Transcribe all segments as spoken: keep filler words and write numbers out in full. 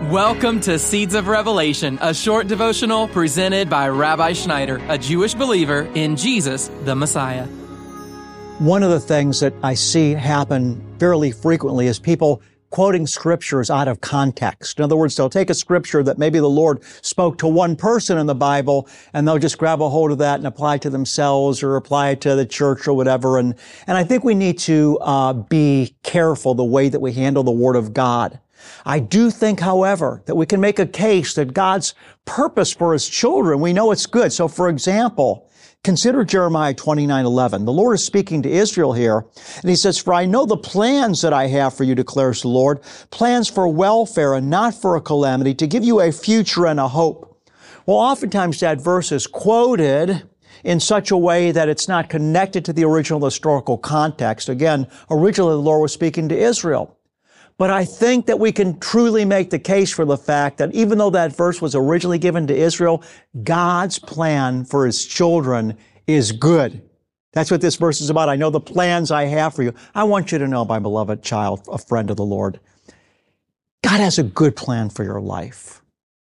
Welcome to Seeds of Revelation, a short devotional presented by Rabbi Schneider, a Jewish believer in Jesus, the Messiah. One of the things that I see happen fairly frequently is people quoting scriptures out of context. In other words, they'll take a scripture that maybe the Lord spoke to one person in the Bible, and they'll just grab a hold of that and apply it to themselves or apply it to the church or whatever. And, and I think we need to uh, be careful the way that we handle the Word of God. I do think, however, that we can make a case that God's purpose for His children, we know it's good. So, for example, consider Jeremiah twenty-nine eleven. The Lord is speaking to Israel here, and He says, "For I know the plans that I have for you, declares the Lord, plans for welfare and not for a calamity, to give you a future and a hope." Well, oftentimes that verse is quoted in such a way that it's not connected to the original historical context. Again, originally the Lord was speaking to Israel. But I think that we can truly make the case for the fact that even though that verse was originally given to Israel, God's plan for His children is good. That's what this verse is about. I know the plans I have for you. I want you to know, my beloved child, a friend of the Lord, God has a good plan for your life.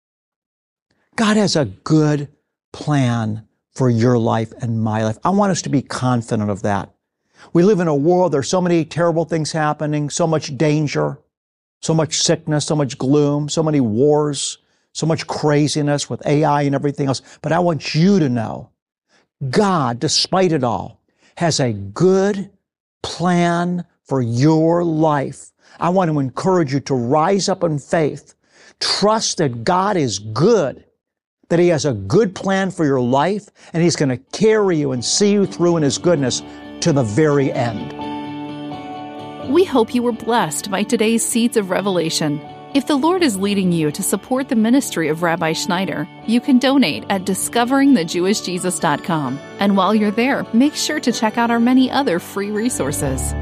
God has a good plan for your life and my life. I want us to be confident of that. We live in a world, there's so many terrible things happening, so much danger, so much sickness, so much gloom, so many wars, so much craziness with A I and everything else. But I want you to know, God, despite it all, has a good plan for your life. I want to encourage you to rise up in faith. Trust that God is good, that He has a good plan for your life, and He's going to carry you and see you through in His goodness to the very end. We hope you were blessed by today's Seeds of Revelation. If the Lord is leading you to support the ministry of Rabbi Schneider, you can donate at discovering the jewish jesus dot com. And while you're there, make sure to check out our many other free resources.